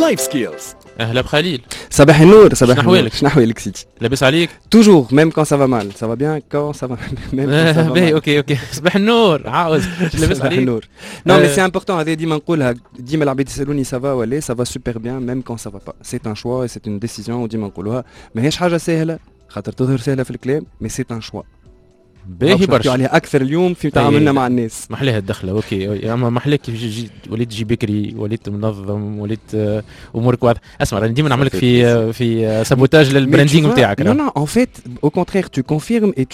لايف سكيلز. اهلا بخليل. صباح النور. صباح شنو أحوالك؟ شنو احوالك سيدي؟ لاباس عليك؟ توجور ميم كون سافا مال سافا بيان كون سافا ميم باهي اوكي صباح النور عاوز لاباس عليك؟ النور. نو مي سي امبورطون هذه ديما نقولها ديما العباد يسالوني سافا ولا سافا سوبر بيان ميم كون سافا با سي ان شوا سي اون ديسيزيون وديما نقولوها ماهيش حاجه ساهله خاطر تظهر سهله في الكلام مي سي ان شوا باهي برشا عليها اكثر اليوم في تعاملنا مع الناس. محليها الدخله اوكي اما محليك وليت تجي بكري وليت منظم وليت امورك واضحه. اسمع راني ديما نعملك في سابوتاج للبراندينغ نتاعك. نو نو ان فيت او كونترير تو كونفيرم اي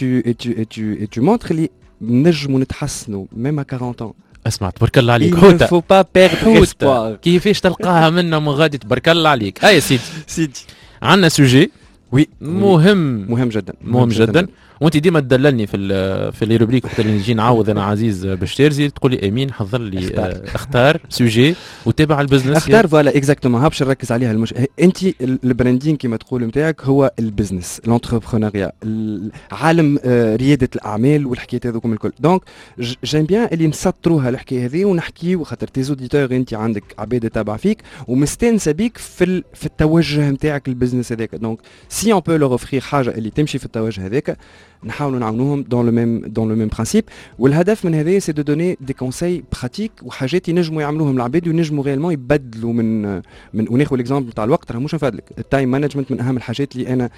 تو مونتر لي نجموا نتحسنوا ميم 40 ans. اسمع تبارك الله عليك حوته فو با بيردر اسبوار كيفاش تلقاها منا من غادي تبارك الله عليك. يا سيدي عندنا سوجي وي مهم جدا وانت ديما تدللني في لي روبريك وقت اللي نجي نعوض انا عزيز باش ترزي تقول لي امين حضر لي اختار سوجي وتابع البزنس. اختار فوالا اكزاكتومون هابش نركز عليها انت البراندين كما تقول نتاعك هو البزنس لونتربرونيا عالم رياده الاعمال والحكايات هذوكم الكل. دونك جيم بيان اللي نسطروها الحكايه هذه ونحكيو خاطر تي زوديتور انت عندك عباد تابع فيك ومستانسه بيك في التوجه نتاعك البزنس هذاك. دونك سي اون بو لور اوفرير حاجه اللي تمشي في التوجه هذاك نحاولوا نعاونوهم دون لو ميم برانسيب. والهدف من هذا سي دو دوني دي كونساي براتيك وحاجات ينجموا يعملوهم العباد وينجموا ريالمون يبدلوا من وناخذ ليكزامبل تاع الوقت. راه مش نفادلك التايم مانجمنت من اهم الحاجات اللي انا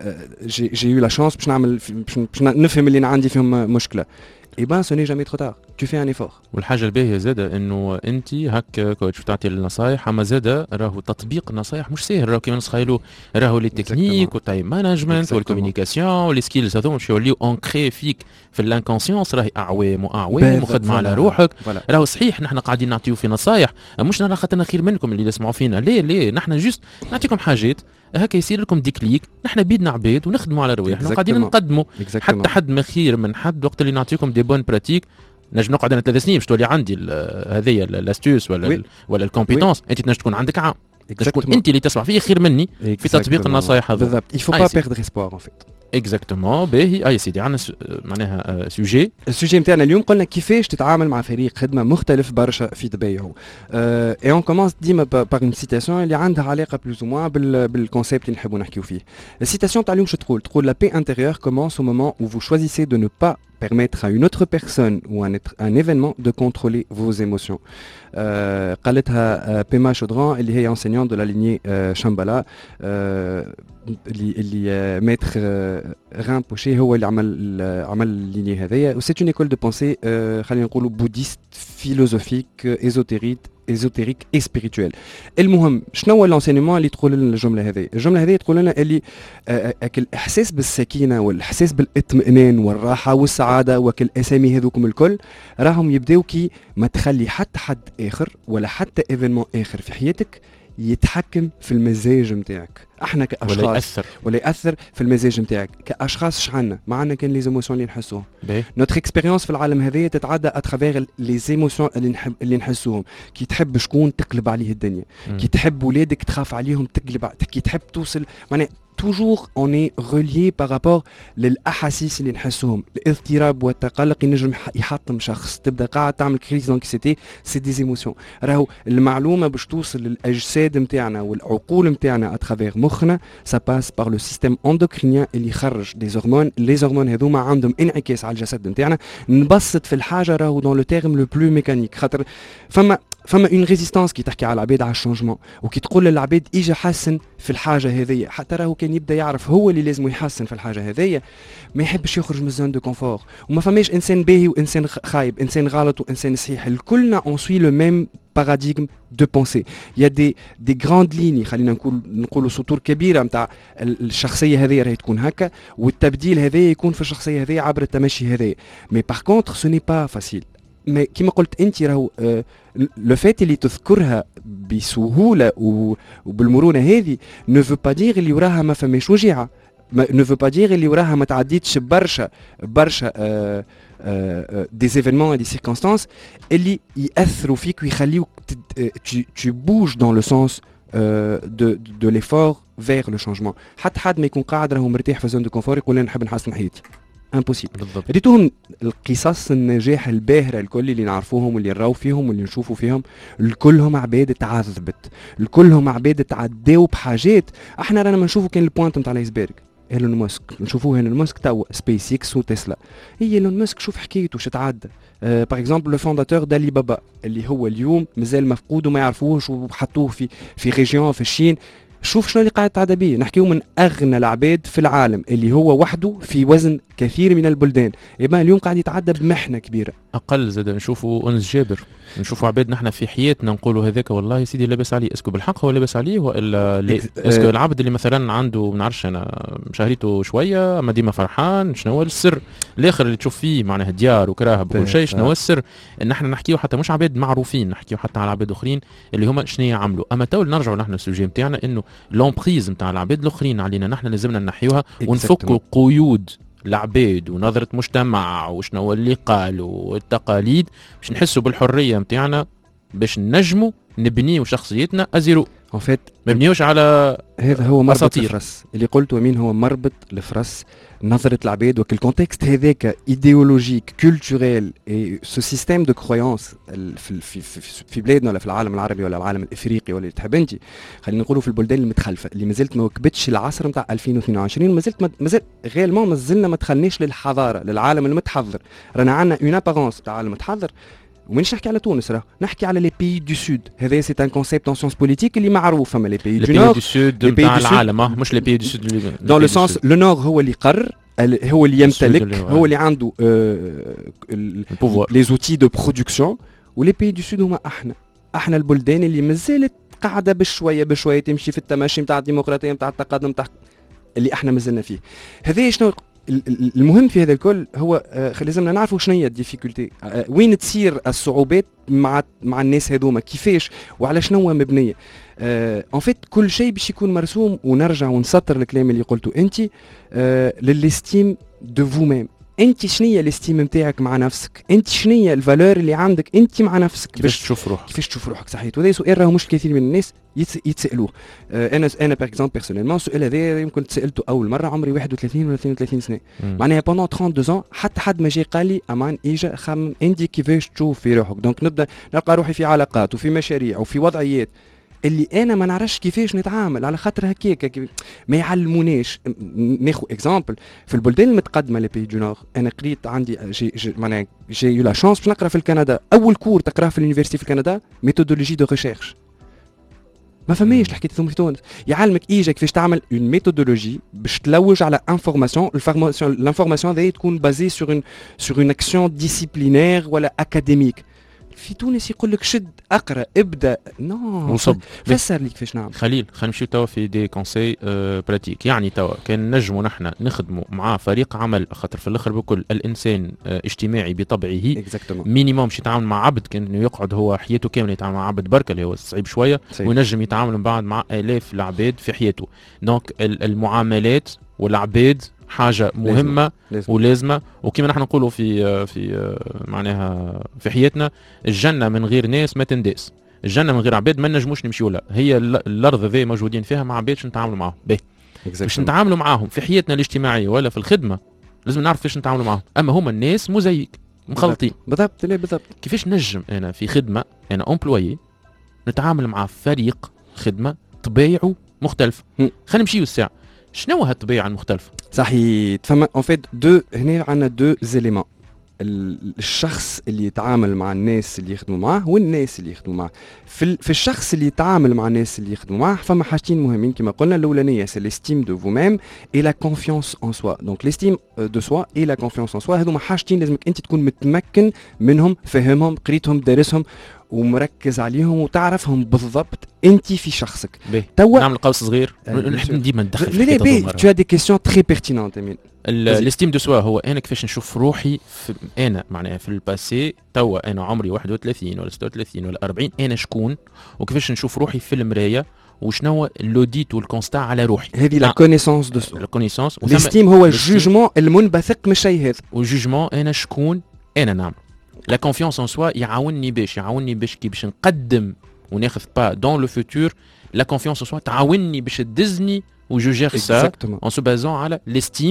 جي يو لا شانس باش نعمل باش نفهم اللي عندي فيهم مشكله. اي بان سو ني جامي ترو تار تو في ان ايفور. والحاجه الباهيه زاده انه انت هكا كوتش تعطي النصائح اما زاده راهو تطبيق النصائح مش ساهل. راهو كيما نسخيلو راهو لي تكنيك والتايم مانجمنت والكوميونيكاسيون واللي سكيلز هذوما باش يوليو اونكري فيك في الانكونسيونس. راهي اعوام وخدمه على روحك. راهو صحيح نحن قاعدين نعطيو في نصائح مش نرى خاطرنا خير منكم اللي يسمعوا فينا ليه نحن جوست نعطيكم حاجات هكا يصير لكم ديكليك. نحن بيدنا عباد ونخدموا على رواحنا وقاعدين نقدموا حتى حد ما خير من حد. وقت اللي نعطيكم دي بون براتيك نجم نقعد انا 3 سنين باش تولي عندي هذه لاستوس ولا الكومبيتونس. انت تنجم تكون عندك عام تكون انت اللي تسمع فيه خير مني في تطبيق النصائح هذا. بالضبط il faut pas perdre espoir en fait. اكزاكتومون باهي. يا سيدي عندنا معناها سوجي. السوجي نتاعنا اليوم قلنا كيفاش تتعامل مع فريق خدمه مختلف برشا في دبيو. اي اون كومونس ديما بار اون سيتاسيون اللي عندها علاقه بلوز او موان بالكونسيبت اللي نحبوا نحكيو فيه. السيتاسيون تاع اليوم شو تقول لا paix intérieure commence au moment où vous choisissez de ne pas permettre à une autre personne ou un événement de contrôler vos émotions. قالتها بيما شودران اللي هي enseignante de la lignée شامبالا اللي ماتر غان بوشي هو اللي عمل اللينيه هذيا. و سي اون ايكول دو بونسي خلينا نقولوا بوديست فيلوزوفيك ايزوتيريك اي سبيريتويل. المهم شنو هو لونسينمون اللي تقول لنا الجمله هذه تقول لنا اللي الاحساس بالسكينه والاحساس بالاطمئنان والراحه والسعاده وكل اسامي هذوكم الكل راهم يبداو كي ما تخلي حتى حد اخر ولا حتى ايفينمون اخر في حياتك يتحكم في المزاج نتاعك. احنا كاشخاص ولا ياثر في المزاج نتاعك كاشخاص. شحالنا ما عندنا كان لي زيموسيون اللي نحسوهم. نوتر اكسبيريونس في العالم هذايا تتعدى اترافير لي زيموسيون اللي نحسوهم. كي تحب شكون تقلب عليه الدنيا. كي تحب ولادك تخاف عليهم كي تحب توصل معناها toujours on est relié par rapport للأحاسيس اللي نحسوهم. الاضطراب والتقلق ينجم يحطم شخص. تبدا قاعد تعمل كريز دانكسيتي سي دي زيموسيون. راهو المعلومه باش توصل للاجساد نتاعنا والعقول نتاعنا اترافير مخنا سا باس بار لو سيستيم اندوكرينيان اللي يخرج دي هرمون. لي هرمون هذوما عندهم انعكاس على الجسد نتاعنا. نبسط في الحاجه راهو دون لو تيرم لو بلو ميكانيك خاطر فما اون ريزيستانس كي تحكي على العباد على الشونجمون وكي تقول للعباد اجا حسن في الحاجه هذيا. حتى راهو كان يبدا يعرف هو اللي لازم يحسن في الحاجه هذيا ما يحبش يخرج من الزون دو كونفور. وما فماش انسان باهي وانسان خايب انسان غلط وانسان صحيح. الكلنا اون سوي لو ميم باراديغم دو بونسي. يا دي غراند ليني خلينا نقولوا سطور كبيره نتاع الشخصيه هذه راهي تكون هكا والتبديل هذا يكون في الشخصيه هذه عبر التمشي هذا. مي باغ كونتر سو ني با فاسيل. ما كما قلت انت راهو لو فات اللي تذكرها بسهوله وبالمرونه هذه نو فو با دير اللي وراها ما فماش وجيعه. نو فو با دير اللي وراها ما تعديتش برشا دي ايفينمون دي سيركونستانس اللي ياثروا فيك ويخليوك tu bouges dans le sens de l'effort vers le changement. حتى حد ما يكون قاعد راهو مرتاح في زون دو كونفور يقول انا نحب نحسن حياتي امبوسيبل. بالضبط. ريتوهم القصص النجاح الباهره الكل اللي نعرفوهم واللي نراو فيهم واللي نشوفوا فيهم، الكلهم عباد تعذبت، الكلهم عباد تعداو بحاجات. احنا رانا نشوفوا كان البوينت نتاع الايسبرغ ايلون ماسك، نشوفوه ايلون ماسك توا سبيس اكس وتسلا. هي ايلون ماسك شوف حكايته واش تعدى. باغ اكزومبل لو فونداتور دالي بابا اللي هو اليوم مازال مفقود وما يعرفوش وحطوه في ريجيون في الشين. شوف شنو اللي قاعد تعدى بيه. نحكيو من اغنى العباد في العالم اللي هو وحده في وزن كثير من البلدان، يبقى اليوم قاعد يتعدى بمحنه كبيره. اقل زاد نشوفوا انس جابر، نشوفوا عباد نحن في حياتنا نقولوا هذاك والله يا سيدي لاباس عليه. اسكو بالحق هو لاباس عليه والا اسكو العبد اللي مثلا عنده ما نعرفش انا شهريته شويه اما ديما فرحان؟ شنو هو السر الاخر اللي تشوف فيه معناها ديار وكراهب وكل شيء؟ شنو هو السر؟ ان احنا نحكيو حتى مش عباد معروفين، نحكيو حتى على عباد اخرين اللي هما شنو يعملوا. اما تو نرجعوا نحن للسوجي نتاعنا انه لومبريز نتاع العباد الاخرين علينا نحن لازمنا نحيوها ونفكوا قيود العباد ونظرة مجتمع وشنو هو اللي قال والتقاليد باش نحسوا بالحرية متاعنا باش نجموا نبنيو شخصيتنا أزيرو. ان فيت ما نبنيوش على هذا هو مربط أساطير. الفرس اللي قلته مين هو مربط الفرس. نظرة العباد وكل الكونتكست هذاك ايديولوجيك كولتوريل اي سو سيستيم دو كرويونس في بلادنا ولا في العالم العربي ولا العالم الافريقي ولا اللي تحب انت، خلينا نقولوا في البلدان المتخلفه اللي مازالت ما وكبتش العصر نتاع 2022، مازال غيرمون مازلنا ما دخلناش للحضاره للعالم المتحضر. رانا عندنا اون ابارونس تاع العالم المتحضر. ومانيش نحكي على تونس، راه نحكي على لي بيي دو سود. هذا سي ان كونسيبت ان سيونس بوليتيك اللي معروف. فما لي بيي دو نور، دو سود نتاع العالم، مش لي بيي دو سود دون لو سونس لو نور هو اللي قرر، هو اللي يمتلك، هو اللي عنده لي زوتي دو برودكسيون. ولي بيي دو سود هما احنا البلدان اللي مازالت قاعده بشويه تمشي في التماشي نتاع الديمقراطيه نتاع التقدم نتاع اللي احنا مازلنا فيه. هذا شنو المهم في هذا الكل هو لازمنا نعرفوا شنو هي الديفيكولتي، وين تصير الصعوبات مع الناس هذوما، كيفاش وعلى شنو مبنيه. ان فيت كل شيء باش يكون مرسوم. ونرجع ونسطر الكلام اللي قلته انت للاستيم دو فو ميم. انت شنو هي الاستيم نتاعك مع نفسك؟ انت شنو هي الفالور اللي عندك انت مع نفسك؟ كيفاش تشوف روحك؟ كيفاش تشوف روحك صحيح. وهذا سؤال راهو مش كثير من الناس يتسالوه. انا باغ اكزومبل بيرسونيلمون السؤال هذا يمكن سالته اول مره عمري 31 ولا 32 سنه. معناها بوندون 32 حتى ما جي قال لي امان اجا خمم انت كيفاش تشوف في روحك. دونك نبدا نلقى روحي في علاقات وفي مشاريع وفي وضعيات اللي انا ما نعرفش كيفاش نتعامل على خاطر هكاك ما يعلموناش. ناخذ اكزامبل في البلدان المتقدمه لي بي دو نور. انا قريت عندي معناها جي لا شانس باش نقرا في الكندا. اول كور تقراه في اليونيفرسيتي في الكندا ميثودولوجي دو ريشيرش. ما فماش الحكايه ثم في تونس. يعلمك ايجا كيفاش تعمل اون ميثودولوجي باش تلوج على انفورماسيون. الانفورماسيون هذه تكون بازي سور اون اكسيون ديسيبلينير ولا اكاديميك. في تونس يقول لك شد اقرا ابدا نو فسر لي كيفاش نعمل. خلينا نمشيو توا في دي كونساي براتيك. يعني توا كان نجموا نحن نخدموا مع فريق عمل، خاطر في الاخر بكل الانسان اجتماعي بطبعه. مينيموم باش يتعامل مع عبد كان انه يقعد هو حياته كامله يتعامل مع عبد بركه اللي هو صعيب شويه، وينجم يتعامل من بعد مع الاف العباد في حياته. دونك المعاملات والعباد حاجه مهمه ولازمه. وكما نحن نقولوا في معناها في حياتنا الجنه من غير ناس ما تنداس، الجنه من غير عباد ما نجموش نمشيوا لها. هي الارض ذي موجودين فيها مع عباد باش نتعاملوا معاهم. باش نتعاملوا معاهم في حياتنا الاجتماعيه ولا في الخدمه لازم نعرف كيفاش نتعاملوا معاهم. اما هما الناس مزيك مخلطين. بالضبط. لا بالضبط. كيفاش نجم انا في خدمه انا امبلويي نتعامل مع فريق خدمه طبيعه مختلف. خلينا نمشيو الساعه شنو هالطبيعه المختلفه؟ صحيح. فما ان فيت هنا عندنا دو زيليمون. الشخص اللي يتعامل مع الناس اللي يخدموا معاه والناس اللي يخدموا معاه. في الشخص اللي يتعامل مع الناس اللي يخدموا معاه فما حاجتين مهمين كما قلنا. الاولانيه سي ليستيم دو فو ميم اي لا كونفيونس ان سوا. دونك ليستيم دو سوا اي لا كونفيونس ان سوا هذوما حاجتين لازمك انت تكون متمكن منهم، فهمهم، قريتهم، دارسهم ومركز عليهم وتعرفهم بالضبط انت في شخصك. توا نعمل قوس صغير نحب ديما ندخل في لا تو دي كيسيون تري بيرتينونت. امين الاستيم دو سوا هو انا كيفاش نشوف روحي انا معناها في الباسي. توا انا عمري 31 ولا 36 ولا 40 انا شكون وكيفاش نشوف روحي في المرايه وشنو اللوديت والكونستا على روحي. هذه لا كونيسونس دو سوا. لا كونيسونس. الاستيم هو الجوجمون المنبثق من الشيء هذا. والجوجمون انا شكون انا نعمل. لا كونفيونس ان سوا يعاونني باش كي باش نقدم وناخذ با دون لو فوتور. لا كونفيونس ان سوا تعاونني باش تدزني وجو جير سا ان سو بازون على ليستيم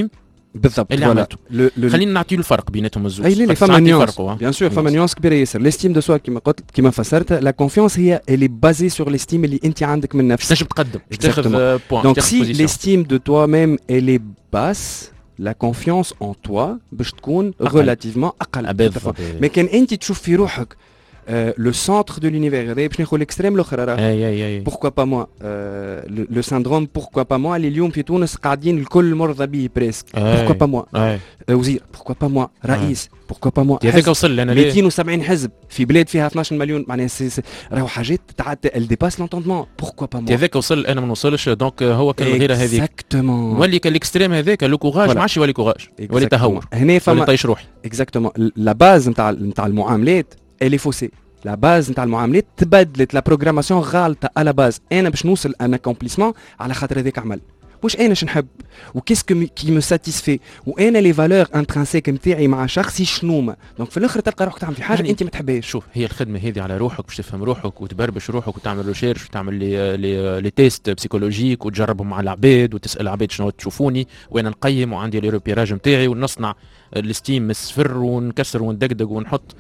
بالضبط اللي فوالا عملته. خلينا نعطيو الفرق بيناتهم الزوج. اي لا فما نيونس بيان سور فما نيونس كبيره ياسر. ليستيم دو سوا كيما قلت كيما فسرت لا كونفيونس هي اللي بازي سور ليستيم اللي انت عندك من نفسك تنجم تقدم تاخذ بوان. دونك سي ليستيم دو توا ميم اللي باس لا كونفيونس اون توا باش تكون ريلاتيفمون اقل. مي كان انت تشوف في روحك le centre de l'univers هذا باش ناخذ l'extrême الاخر راه pourquoi pas moi le syndrome pourquoi pas moi اللي اليوم في تونس قاعدين الكل مرضى به بريسك pourquoi pas moi وزير pourquoi pas moi رئيس pourquoi pas moi هذاك وصل لنا 270 حزب في بلاد فيها 12 مليون معناها راهو حاجات تعدى ال ديباس لونتوندمون pourquoi pas moi هذاك وصل انا ما نوصلش دونك هو كان غير هذيك اكزاكتومون ولي كان الاكستريم هذاك لو كوراج ما عادش يولي كوراج يولي تهور هنا فما طيش روحي اكزاكتومون لا باز نتاع المعاملات اللي فوسي لا باز نتاع المعاملات تبدلت لا بروغراماسيون غالطه على باز انا باش نوصل ان اكومبليسمون على خاطر هذاك عمل واش انا نحب وكيسكو كي مو ساتيسفي وانا لي فالور انترانسيك نتاعي مع شخصي شنوما دونك في الاخر تلقى روحك تعمل في حاجه يعني انت ما تحبهاش. شوف هي الخدمه هذه على روحك باش تفهم روحك وتبربش روحك وتعمل ريشيرش وتعمل لي تيست بسيكولوجيك وتجربهم مع العباد وتسال العباد شنو تشوفوني وانا نقيم وعندي لي روبيراج نتاعي ونصنع الستيم من الصفر ونكسر وندقدق ونحط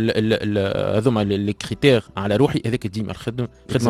هذوما لي كريتير على روحي. هذاك ديما الخدمه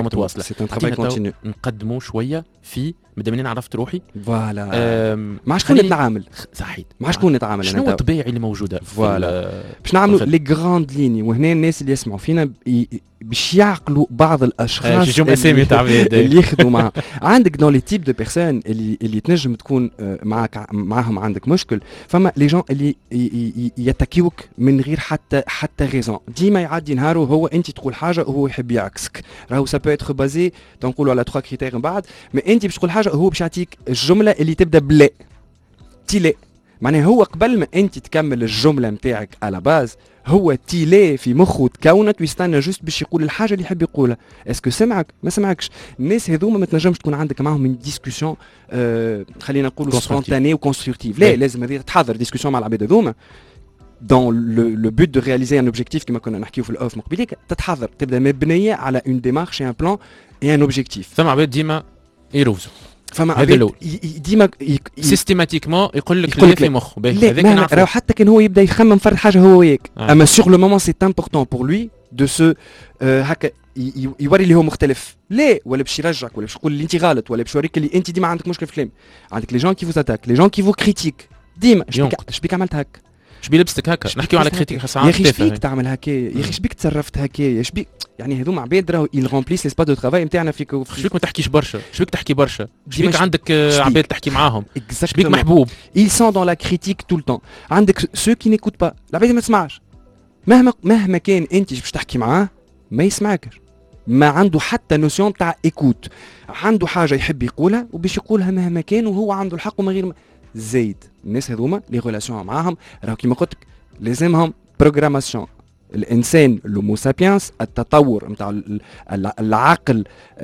متواصله نقدموا شويه في مادام عرفت روحي فوالا مع شكون نتعامل صحيح مع شكون نتعامل شنو الطبيعي اللي موجوده فوالا باش نعملوا لي غراند ليني. وهنا الناس اللي يسمعوا فينا باش يعقلوا بعض الاشخاص اللي يخدموا معهم عندك دون لي تيب دو بيرسون اللي تنجم تكون معاهم عندك مشكل. فما لي جون اللي يتكيوك من غير حتى ريزون ديما يعدي نهاره وهو انت تقول حاجه وهو يحب يعكسك راهو سا بو اتر بازي تنقولوا على 3 كريتير من بعد ما انت باش تقول حاجه وهو باش يعطيك الجمله اللي تبدا بلا تيلي معناها هو قبل ما انت تكمل الجمله نتاعك على باز هو تيلي في مخه تكونت ويستنى جوست باش يقول الحاجه اللي يحب يقولها. اسكو سمعك ما سمعكش الناس هذوما ما تنجمش تكون عندك معاهم من ديسكوسيون خلينا نقولوا سبونتاني وكونستركتيف لا لازم هذه تحضر ديسكوسيون مع العباد هذوما dans le but de réaliser un objectif كما كنا نحكيو في الاوف مقبليك تتحضر تبدا مبنيه على une démarche et un plan et un objectif. ثم عباد ديما يروزوا فما عباد ديما سيستيماتيكمون يقول لك في مخه هذاك راهو حتى كان هو يبدا يخمم فرد حاجه هو وياك اما سور لو مومون سي امبورطون بور لوي دو سو هكا يوري اللي هو مختلف لا ولا باش يرجعك ولا باش يقول اللي انت غلط ولا باش يوريك اللي انت ديما عندك مشكل في الكلام. عندك لي جون كي فوز اتاك لي جون كي فو كريتيك ديما شبيك عملت هكا شبي لبستك هكا نحكيو على كريتيك ساعات يا اخي شبيك تعمل هكا يا اخي شبيك تصرفت هكا يا شبيك يعني هذوما عباد راهو يل رومبليس لي سباس دو ترافاي نتاعنا فيك شبيك ما تحكيش برشا شبيك تحكي برشا شبيك عندك عباد تحكي معاهم شبيك محبوب ils sont dans la critique tout le temps. عندك ceux qui n'écoutent pas العباد ما تسمعش مهما كان انت باش تحكي معاه ما يسمعكش ما عنده حتى نوسيون تاع ايكوت عنده حاجه يحب يقولها وباش يقولها مهما كان وهو عنده الحق وما غير زايد. الناس هذوما لي ريلاسيون معاهم راهو كيما قلت لازمهم بروغراماسيون. الانسان لومو سابيانس التطور نتاع العقل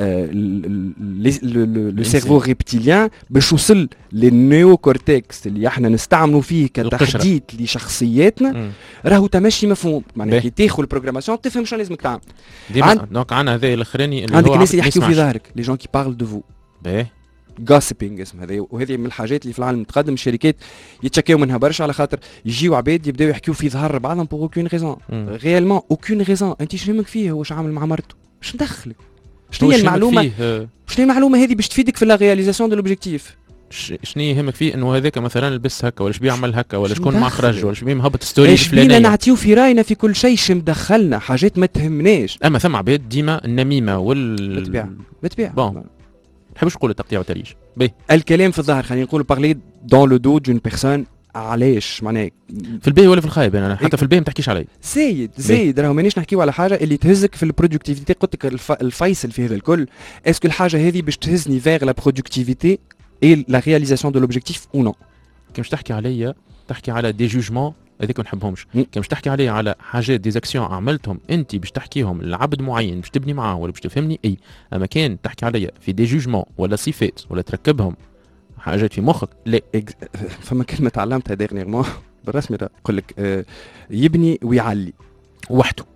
لو سيرفو ريبتيليان باش يوصل للنيو كورتكس اللي احنا نستعملوا فيه كتحديد لشخصياتنا راهو تمشي مفهوم معناها كي تاخذ البروغراماسيون تفهم شنو لازمك تعمل دونك عندنا هذا الاخراني اللي عندك الناس اللي يحكيوا في ظهرك لي جون كي بارل دو فو جاسبينج اسم هذا وهذه من الحاجات اللي في العالم المتقدم الشركات يتشكيو منها برشا على خاطر يجيو عباد يبداو يحكيو في ظهر بعضهم بوغ اوكين ريزون ريالمون اوكين ريزون انت شنو يهمك فيه واش عامل مع مرته واش ندخلك شنو هي المعلومه شنو المعلومه هذه باش تفيدك في لا رياليزاسيون دو لوبجيكتيف شنو يهمك فيه انه هذاك مثلا لبس هكا ولا شبيه يعمل هكا ولا شكون مع خرج ولا شبيه مهبط ستوري فلانيه نعطيو في راينا في كل شيء مدخلنا حاجات ما تهمناش. اما ثم عباد ديما النميمه بالطبيعه نحبش نقول تقطيع وتريج الكلام في الظهر خلينا نقول بارلي دون لو دو دون بيرسون علاش معناها في الباهي ولا في الخايب انا حتى في الباهي ما تحكيش علي زايد راهو مانيش نحكيو على حاجه اللي تهزك في البرودكتيفيتي. قلت لك الفيصل في هذا الكل اسكو الحاجه هذه باش تهزني فيغ لا برودكتيفيتي اي لا رياليزاسيون دو لوبجيكتيف او نو. كي مش تحكي عليا تحكي على دي جوجمون هذيك ما نحبهمش. كي مش تحكي عليا على حاجات دي زاكسيون عملتهم انت باش تحكيهم لعبد معين باش تبني معاه ولا باش تفهمني اي اما كان تحكي عليا في دي جوجمون ولا صفات ولا تركبهم حاجات في مخك لا. فما كلمه تعلمتها ديرنييرمون بالرسمي يقول لك يبني ويعلي وحده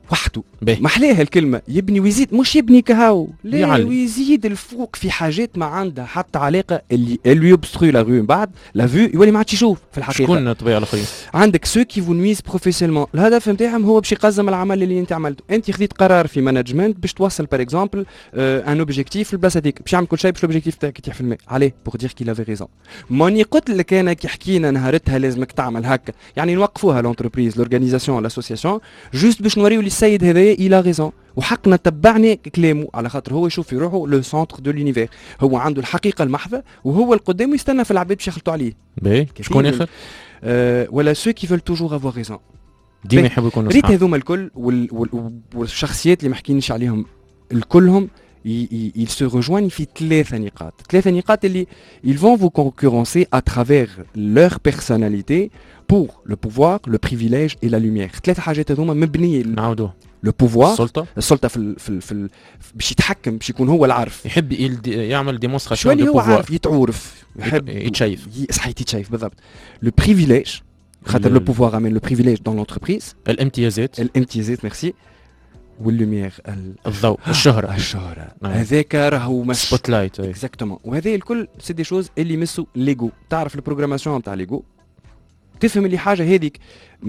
وحده محليها الكلمه يبني ويزيد، مش يبني كهو لا يعلم. ويزيد الفوق في حاجات ما عندها حتى علاقه اللي يبستري لا فيو، بعد لا فيو يولي ما عادش يشوف في الحقيقه. شكون الطبيعه الاخرين؟ عندك سو كي فو نويز بروفيسيونيلمون، الهدف نتاعهم هو باش يقزم العمل اللي انت عملته. انت خذيت قرار في مانجمنت باش توصل بار اكزومبل ان اوبجيكتيف في البلاصه هذيك، باش يعمل كل شيء باش الاوبجيكتيف تاعك يتيح في الماء عليه بور دير كي لافي ريزون. ماني قلت لك انا كي حكينا نهارتها لازمك تعمل هكا، يعني نوقفوها لونتربريز لورغانيزاسيون لاسوسياسيون جوست باش نوريو للسيد هذايا الى ريزون، وحقنا تبعني كلامه على خاطر هو يشوف في روحه لو سونتر دو لونيفير، هو عنده الحقيقه المحضه وهو القدام يستنى في العباد باش يخلطوا عليه. باهي شكون اخر؟ ولا سو كي فول توجور افوار ريزون، ديما يحبوا يكونوا ريت صحاب. هذوما الكل والشخصيات اللي ما حكيناش عليهم الكلهم ils se rejoignent في ثلاثة نقاط اللي ils vont vous concurrencer à travers leur personnalité pour le pouvoir, le privilège et la lumière. ثلاثة حاجات هذوما مبنية نعاودوه. لو بوفوار، السلطه في باش يتحكم، باش يكون هو العارف، يحب يعمل ديمونستراسيون شو اللي دو هو بوفوار، عارف يتعورف، يحب يتشايف، صحيح يتشايف بالضبط. لو بريفيليج خاطر لو بوفوار امين لو بريفيليج دون لونتربريز، الامتيازات ميرسي، واللوميير الضوء، الشهره هذاك راهو سبوت لايت اكزاكتومون. وهذه الكل سي دي شوز اللي يمسوا ليغو. تعرف البروغراماسيون نتاع ليغو، تفهم اللي حاجه هذيك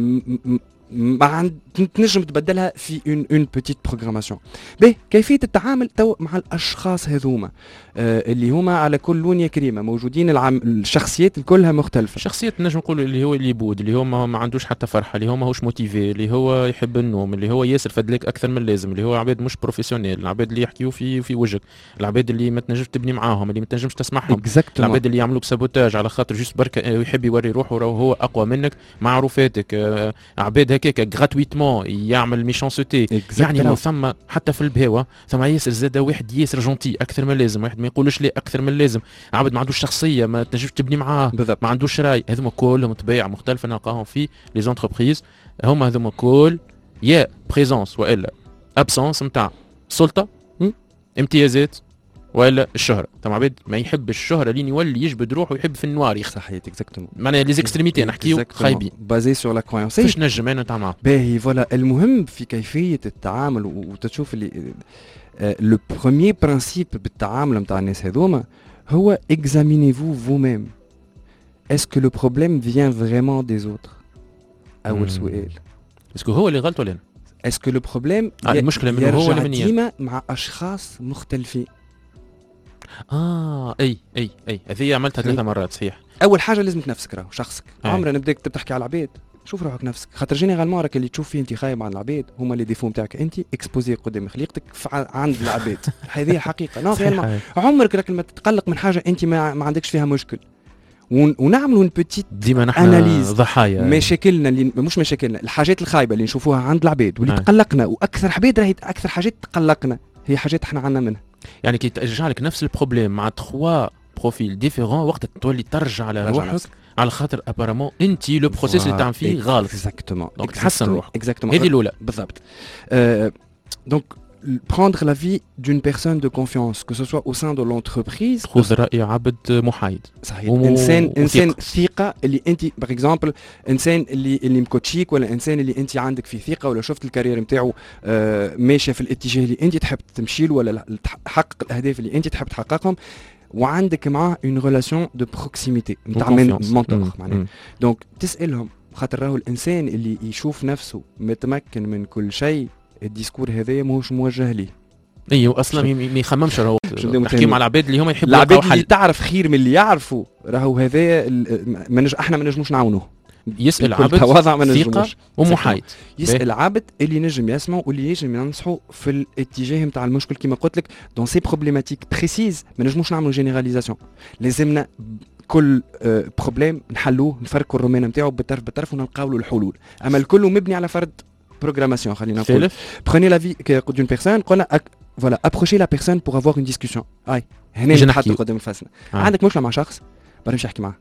ما تنجم تبدلها في اون بيتيت بروغراماسيون. باهي كيفيه التعامل تو مع الاشخاص هذوما اللي هما على كل لون يا كريمه موجودين، الشخصيات كلها مختلفه. شخصيات نجم نقول اللي هو اللي يبود، اللي هو ما عندوش حتى فرحه، اللي هو ماهوش موتيفي، اللي هو يحب النوم، اللي هو ياسر فدلك اكثر من اللازم، اللي هو عباد مش بروفيسيونيل، العباد اللي يحكيوا في وجهك، العباد اللي ما تنجمش تبني معاهم، اللي ما تنجمش تسمعهم، العباد اللي يعملوا بسابوتاج على خاطر جوست بركه يحب يوري روحه راهو هو اقوى منك، معروفاتك عباد هكاك غراتويتمون يعمل ميشانسوتي. يعني لو ثم حتى في البهوه ثم ياسر زاد واحد ياسر جونتي اكثر من اللازم، واحد ما يقولش لي اكثر من اللازم، عبد ما عندوش شخصيه، ما تنجمش تبني معاه، ما عندوش راي. هذوما كلهم طبيعه مختلفه نلقاهم في لي زونتربريز. هما هذوما كل يا بريزونس والا ابسونس نتاع سلطه، امتيازات ولا الشهره. ثم عباد ما يحب الشهره لين يولي يجبد روحه ويحب في النوار يخسر. صحيح اكزاكتومون، معناها لي زيكستريميتي نحكيو خايبين بازي سور لا كرويونس. باش نجم انا نتعامل معاه. باهي فوالا المهم في كيفيه التعامل. وتشوف اللي لو بروميير برانسيب بالتعامل نتاع الناس هذوما هو examinez-vous vous-même. Est-ce que le problème vient vraiment des autres؟ أول سؤال. اسكو هو اللي غلط ولا أنا؟ Est-ce que le problème المشكلة منه هو ولا مني؟ ديما مع أشخاص مختلفين. أي هذه عملتها 3 مرات صحيح. أول حاجة لازمك نفسك راهو شخصك. عمرنا نبداك تحكي على العباد، شوف روحك نفسك، خاطر جينيرالمون راك اللي تشوف فيه انت خايب عن العباد هما لي ديفو نتاعك انت اكسبوزي قدام خليقتك عند العباد. هذه حقيقه نو عمرك راك لما تتقلق من حاجه انت ما عندكش فيها مشكل. ونعملوا ان بوتيت ديما نحن ضحايا مشاكلنا اللي مش مشاكلنا، الحاجات الخايبه اللي نشوفوها عند العباد واللي تقلقنا، واكثر عباد راهي اكثر حاجات تقلقنا هي حاجات احنا عندنا منها. يعني كي ترجع لك نفس البروبليم مع 3 بروفيل ديفيرون وقت تولي ترجع على روحك على خاطر ابارامون انت لو بروسيس اللي تعمل فيه غلط. اكزاكتومون دونك تحسن روحك. اكزاكتومون هذه الاولى بالضبط. دونك prendre l'avis d'une personne de confiance que ce soit au sein de l'entreprise. خذ رأي عبد محايد. صحيح. انسان ثقه اللي انت باغ اكزومبل انسان اللي مكوتشيك، ولا انسان اللي انت عندك فيه ثقه، ولا شفت الكارير نتاعو ماشيه في الاتجاه اللي انت تحب تمشي له، ولا تحقق الاهداف اللي انت تحب تحققهم، وعندك معاه اون ريلاسيون دو بروكسيميتي نتاع منطق معناها. دونك تسالهم خاطر راهو الانسان اللي يشوف نفسه متمكن من كل شيء الديسكور هذايا ماهوش موجه ليه. ايوه اصلا ما يخممش راهو نحكي مع العباد اللي هما يحبوا العباد اللي تعرف خير من اللي يعرفوا، راهو هذايا احنا ما نجموش نعاونوه. يسال عبد ثقه ومحايد، يسال عبد اللي نجم يسمعه واللي ينجم ينصحه في الاتجاه نتاع المشكل كما قلت لك دون سي بروبليماتيك بريسيز. ما نجموش نعملوا جينيراليزاسيون، لازمنا كل بروبليم نحلوه نفركوا الرومان نتاعو بطرف ونلقاو له الحلول. اما الكل مبني على فرد بروغراماسيون. خلينا نقول prenez la vie d'une personne قلنا voilà approchez la personne pour avoir une discussion. هنا نحط قدام الفاسنة. عندك مشكلة مع شخص باش نحكي معاه.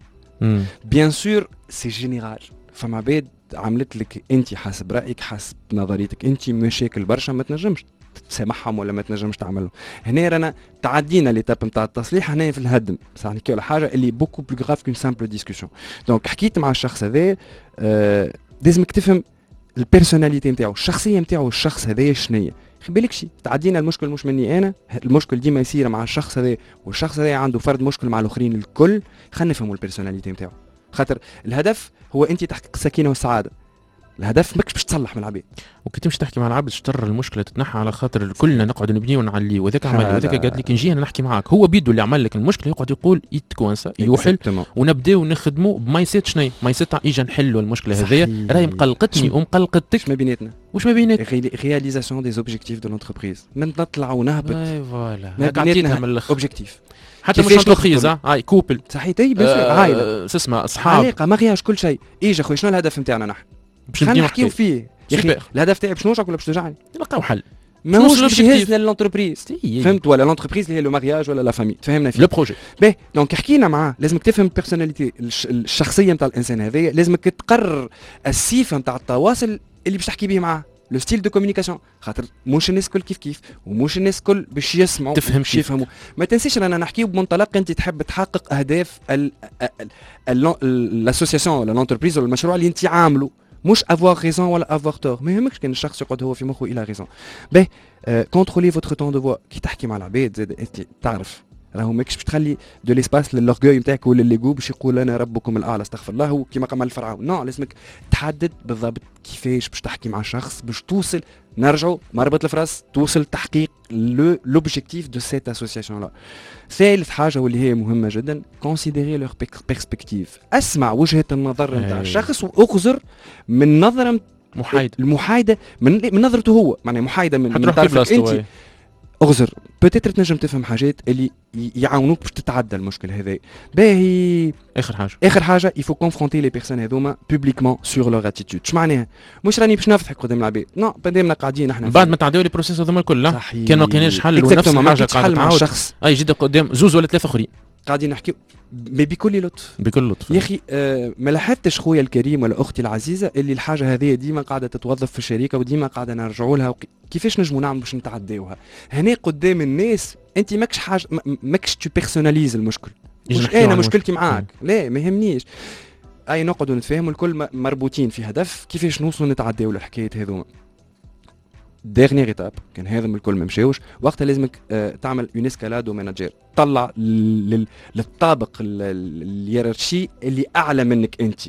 بيان سور سي جينيرال، فما عباد عملت لك انت حسب رايك حسب نظريتك انت مشاكل برشا ما تنجمش تسامحهم ولا ما تنجمش تعملهم. هنا رانا تعدينا ليتاب نتاع التصليح، هنا في الهدم صح نحكيو على حاجه اللي بوكو بلو غراف كون سامبل ديسكوسيون. دونك حكيت مع الشخص هذا لازمك تفهم البيرسوناليتي نتاعو، الشخصيه نتاعو، الشخص هذايا شنية. خلي بالك شي تعدينا المشكل مش مني انا، المشكل ديما يصير مع الشخص هذا، والشخص هذا عنده فرد مشكل مع الاخرين الكل. خلينا نفهموا البيرسوناليتي نتاعو، خاطر الهدف هو انت تحقق السكينه والسعاده. الهدف ماكش باش تصلح من العباد. وكي تمشي تحكي مع العبد شطر المشكله تتنحى على خاطر كلنا نقعد نبني ونعلي وذاك عمل وذاك قال لك نجي انا نحكي معاك، هو بيدو اللي عمل لك المشكله يقعد يقول يتكونسا يوحل ونبداو نخدموا بماي سيت. شنو ماي سيت؟ اجا نحلوا المشكله هذيا راهي مقلقتني ومقلقتك. ما بيناتنا واش ما بيناتنا؟ رياليزاسيون دي اوبجيكتيف دو لونتربريز. من نطلع ونهبط فوالا هاك عطيتها من الاخر اوبجيكتيف. حتى مش انتربريز هاي كوبل صحيح تي عائله اسمها اصحاب علاقه مارياج كل شيء. ايجا خويا شنو الهدف نتاعنا نحن؟ باش نحكيو فيه يا اخي. الهدف تاعي باش نوجعك ولا باش توجعني؟ نلقاو حل. ماهوش باش يهزنا للونتربريز، فهمت؟ ولا لونتربريز اللي هي لو مارياج ولا لا فامي، تفهمنا فيه لو بروجي. باهي دونك حكينا معاه. لازمك تفهم البيرسوناليتي الشخصيه نتاع الانسان هذايا. لازمك تقرر الصفه نتاع التواصل اللي باش تحكي به معاه، لو ستيل دو كوميونيكاسيون. خاطر مش الناس كل كيف ومش الناس كل باش يسمعوا تفهم باش يفهموا. ما تنسيش رانا نحكيو بمنطلق انت تحب تحقق اهداف الاسوسياسيون ولا لونتربريز ولا المشروع اللي انت عامله، مش افوار ريزون ولا افوار تور. ما يهمكش كان الشخص يقعد هو في مخه الى ريزون. باهي كونترولي فوتر تون دو فوا. كي تحكي مع العباد زاد انت تعرف راهو ماكش باش تخلي دو ليسباس للورغوي نتاعك ولا ليغو باش يقول انا ربكم الاعلى استغفر الله وكيما قال الفرعون. نو لازمك تحدد بالضبط كيفاش باش تحكي مع شخص باش توصل. نرجعوا مربط الفراس توصل تحقيق لوبجيكتيف دو سيت اسوسياسيون لا. ثالث حاجه واللي هي مهمه جدا كونسيديري لور بيرسبكتيف. اسمع وجهه النظر نتاع الشخص واخزر من نظره المحايده من نظرته هو، معناها محايده من طرفك انت. اغزر بوتيتر تنجم تفهم حاجات اللي يعاونوك باش تتعدى المشكل هذا. باهي اخر حاجه يفو كونفرونتي لي بيرسون هذوما بوبليكمون سور لور اتيتود. اش معناها؟ مش راني باش نفضحك قدام العباد، نو بادامنا قاعدين احنا بعد ما تعديو لي بروسيس هذوما الكل كان ما كاينش حل ونفس الحاجه قاعده تعاود شخص اي جد قدام زوز ولا ثلاثه اخرين قاعدين نحكي بكل لطف. بكل لطف يا اخي ما لاحظتش خويا الكريم ولا اختي العزيزه اللي الحاجه هذه ديما قاعده تتوظف في الشركه وديما قاعده نرجعوا لها كيفاش نجموا نعمل باش نتعداوها هنا قدام الناس. انت ماكش حاجه ماكش تو بيرسوناليز المشكل. مش انا مشكلتي معاك لا ما يهمنيش. اي نقعدوا نتفاهموا الكل مربوطين في هدف كيفاش نوصلوا نتعداو الحكايه هذوما. ديرنيير ايتاب كان هذا من الكل ما مشاوش وقتها لازمك تعمل اون اسكالادو مانجير. طلع للطابق الهيرارشي اللي اعلى منك انت.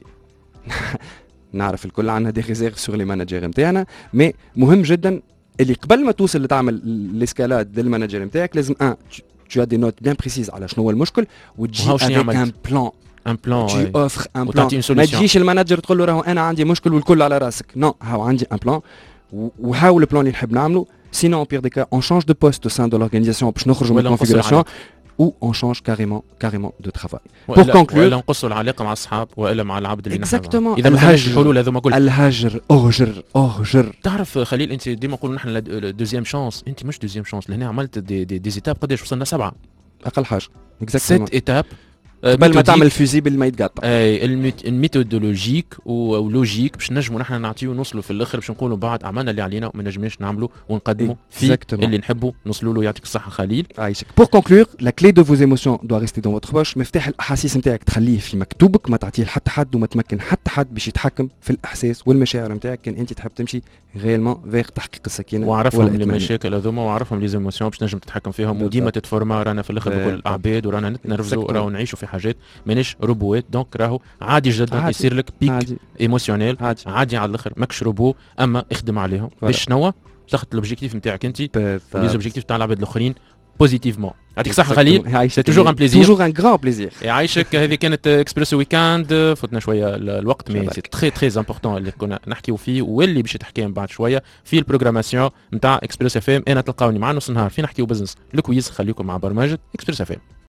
نعرف الكل عندنا دي ريزيرف سور لي مانجير نتاعنا، مي مهم جدا اللي قبل ما توصل لتعمل الاسكالاد للمانجير نتاعك لازم tu as des notes bien précises على شنو هو المشكل وتجي avec un plan. tu offres un plan. ما تجيش المانجر تقول له راهو انا عندي مشكل والكل على راسك. نو هاو عندي ان بلان وهاو البلان اللي نحب نعمله. سينون بير دي كا اون شانج دو بوست au sein de l'organisation باش نخرجوا من الكونفيغوراسيون ou on change carrément de travail. Pour conclure, ولا نقصوا العلاقه مع الصحاب والا مع العبد اللي نحبه. اذا ما كانش الحلول هذوما كل الهجر اهجر. تعرف خليل انت ديما نقولوا نحن دوزيام شانس، انت مش دوزيام شانس لهنا عملت دي ايتاب. قداش وصلنا 7 اقل حاجه اكزاكتومون 7 ايتاب قبل ما تعمل فيزيبل ما يتقطع. اي الميثودولوجيك ولوجيك باش نجموا نحن نعطيو نوصلوا في الاخر باش نقولوا بعد عملنا اللي علينا وما نجمناش نعملوا ونقدموا في اللي نحبوا نوصلوا له. يعطيك الصحه خليل. عايشك. بور كونكلور لا كلي دو فوز ايموسيون دو ريستي دون فوتر بوش. مفتاح الاحاسيس نتاعك تخليه في مكتوبك، ما تعطيه لحتى حد وما تمكن حتى حد باش يتحكم في الاحساس والمشاعر نتاعك كان انت تحب تمشي غيالمون فيغ تحقيق السكينه. وعرفهم المشاكل هذوما وعرفهم لي زيموسيون باش نجم تتحكم فيهم وديما تتفورما. رانا في الاخر بكل اعباد ورانا نتنرفزوا راهو نعيشوا في حاجات مانيش روبوات. دونك راهو عادي جدا يصير لك بيك ايموسيونيل عادي على الاخر ماكش روبو اما اخدم عليهم باش شنو تاخذ الاوبجيكتيف نتاعك انت لي زوبجيكتيف تاع العباد الاخرين بوزيتيفمون. يعطيك الصحه خليل. سي توجور ان بليزير. توجور ان غران بليزير. يعيشك. هذه كانت اكسبريسو ويكاند. فوتنا شويه الوقت مي سي تري تري امبورطون اللي كنا نحكيو فيه واللي باش تحكي من بعد شويه في البروغراماسيون نتاع اكسبريس اف ام. انا تلقاوني مع نص النهار في نحكيو بزنس الكويز. خليكم مع برمجه اكسبريس اف ام.